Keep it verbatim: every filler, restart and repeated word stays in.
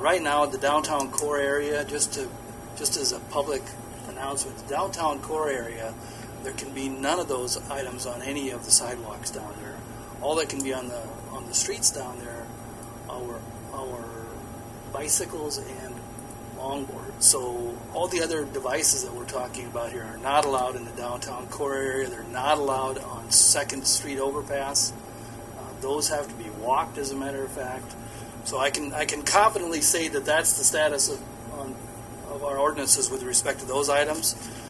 right now, the downtown core area, just to just as a public announcement, the downtown core area, there can be none of those items on any of the sidewalks down there. All that can be on the on the streets down there are our bicycles and longboards. So all the other devices that we're talking about here are not allowed in the downtown core area. They're not allowed on Second Street overpass. Uh, those have to be walked, as a matter of fact. So I can I can confidently say that that's the status of on, of our ordinances with respect to those items.